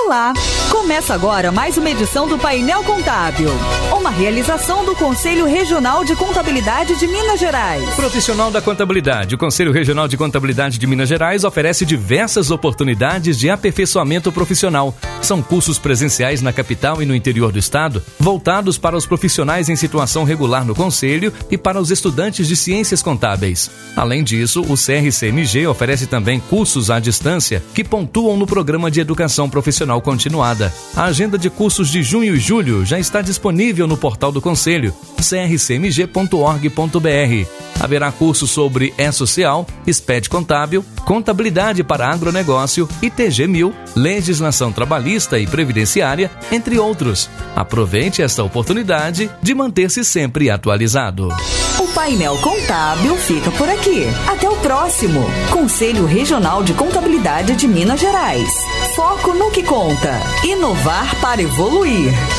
Olá! Começa agora mais uma edição do Painel Contábil, uma realização do Conselho Regional de Contabilidade de Minas Gerais. Profissional da Contabilidade, o Conselho Regional de Contabilidade de Minas Gerais oferece diversas oportunidades de aperfeiçoamento profissional. São cursos presenciais na capital e no interior do estado, voltados para os profissionais em situação regular no Conselho e para os estudantes de ciências contábeis. Além disso, o CRCMG oferece também cursos à distância que pontuam no Programa de Educação Profissional Continuada. A agenda de cursos de junho e julho já está disponível no portal do Conselho, crcmg.org.br. Haverá cursos sobre E-Social, SPED Contábil, Contabilidade para Agronegócio, ITG-1000, Legislação Trabalhista e Previdenciária, entre outros. Aproveite esta oportunidade de manter-se sempre atualizado. O Painel Contábil fica por aqui. Até o próximo. Conselho Regional de Contabilidade de Minas Gerais. Foco no que conta. Inovar para evoluir.